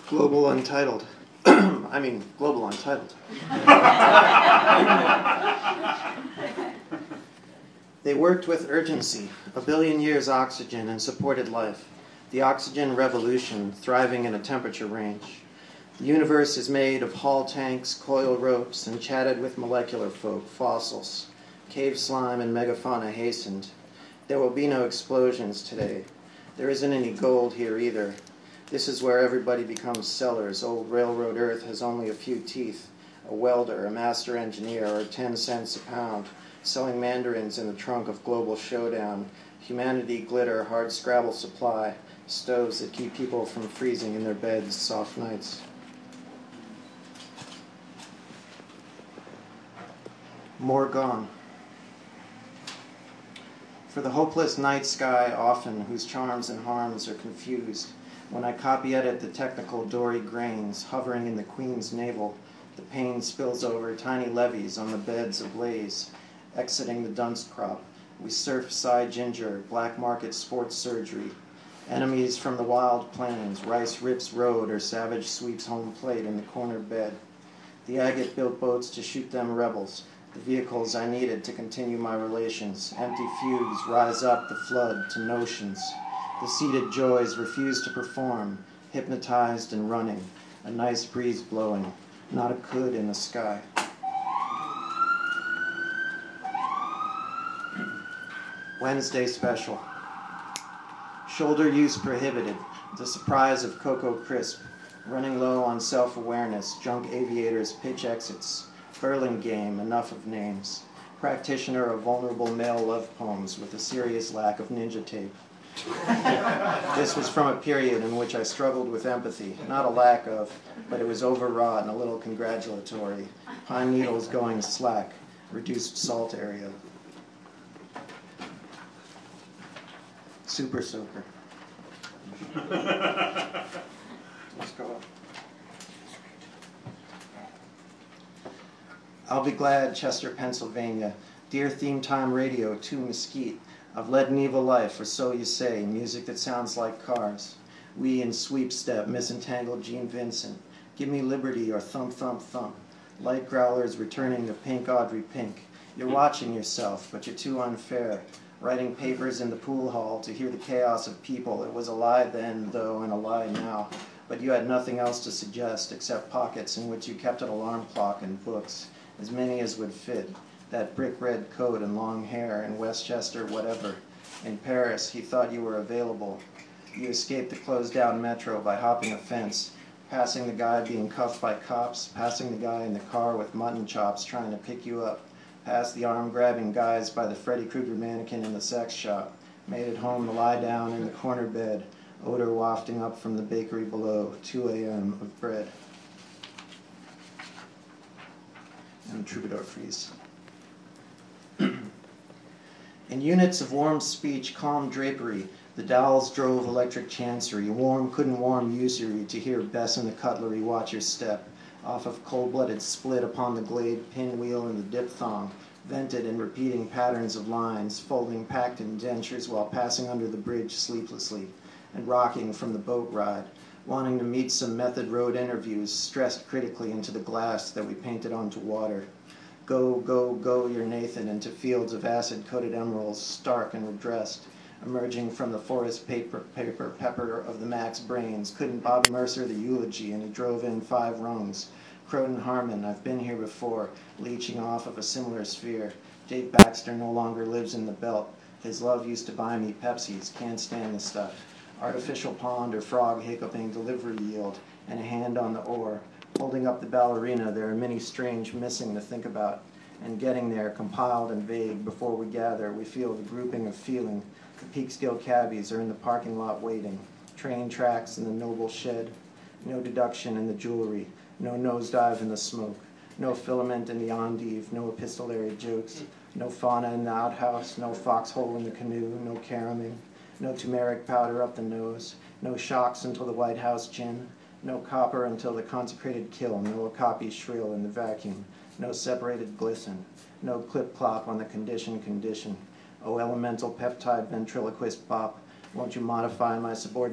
Global Untitled. I mean, Global Untitled. They worked with urgency, a billion years oxygen and supported life. The oxygen revolution, thriving in a temperature range. The universe is made of hull tanks, coil ropes, and chatted with molecular folk, fossils. Cave slime and megafauna hastened. There will be no explosions today. There isn't any gold here either. This is where everybody becomes sellers. Old railroad earth has only a few teeth. A welder, a master engineer, or 10 cents a pound, selling mandarins in the trunk of global showdown. Humanity glitter, hard Scrabble supply, stoves that keep people from freezing in their beds soft nights. More gone. For the hopeless night sky often, whose charms and harms are confused, when I copy edit the technical dory grains, hovering in the queen's navel, the pain spills over tiny levees on the beds ablaze, exiting the dunce crop. We surf side ginger, black market sports surgery. Enemies from the wild plains, rice rips road or savage sweeps home plate in the corner bed. The agate built boats to shoot them rebels, the vehicles I needed to continue my relations. Empty fugues rise up the flood to notions. The seated joys refuse to perform, hypnotized and running, a nice breeze blowing, not a could in the sky. Wednesday special. Shoulder use prohibited, the surprise of Cocoa Crisp, running low on self-awareness, drunk aviators pitch exits, Burlingame, enough of names, practitioner of vulnerable male love poems with a serious lack of ninja tape. This was from a period in which I struggled with empathy, not a lack of, but it was overwrought and a little congratulatory. Pine needles going slack, reduced salt area. Super soaker. Let's go up. I'll be glad, Chester, Pennsylvania. Dear Theme Time Radio, 2 Mesquite. I've led an evil life, or so you say, music that sounds like cars. We in sweep step, misentangled Gene Vincent. Give me liberty or thump, thump, thump. Light growlers returning the pink Audrey Pink. You're watching yourself, but you're too unfair. Writing papers in the pool hall to hear the chaos of people. It was a lie then, though, and a lie now. But you had nothing else to suggest except pockets in which you kept an alarm clock and books, as many as would fit. That brick red coat and long hair in Westchester, whatever. In Paris, he thought you were available. You escaped the closed down metro by hopping a fence, passing the guy being cuffed by cops, passing the guy in the car with mutton chops trying to pick you up, past the arm-grabbing guys by the Freddy Krueger mannequin in the sex shop, made it home to lie down in the corner bed, odor wafting up from the bakery below, 2 a.m. of bread. And Troubadour Freeze. In units of warm speech, calm drapery, the dowels drove electric chancery, warm couldn't warm usury to hear Bess and the cutlery watch your step, off of cold-blooded split upon the glade pinwheel and the diphthong, vented in repeating patterns of lines, folding packed indentures while passing under the bridge sleeplessly, and rocking from the boat ride, wanting to meet some method road interviews, stressed critically into the glass that we painted onto water. Go, go, go your Nathan into fields of acid-coated emeralds, stark and redressed, emerging from the forest pepper of the Max brains. Couldn't Bobby Mercer the eulogy, and he drove in 5 rungs. Croton Harmon, I've been here before, leeching off of a similar sphere. Dave Baxter no longer lives in the belt. His love used to buy me Pepsis, can't stand the stuff. Artificial pond or frog hiccuping delivery yield, and a hand on the oar. Holding up the ballerina, there are many strange missing to think about. And getting there, compiled and vague, before we gather, we feel the grouping of feeling. The Peekskill cabbies are in the parking lot waiting. Train tracks in the noble shed. No deduction in the jewelry. No nosedive in the smoke. No filament in the endive. No epistolary jokes. No fauna in the outhouse. No foxhole in the canoe. No caraming. No turmeric powder up the nose. No shocks until the White House gin. No copper until the consecrated kill. No copy shrill in the vacuum. No separated glisten. No clip-clop on the condition. Oh, elemental peptide ventriloquist bop, won't you modify my subordinate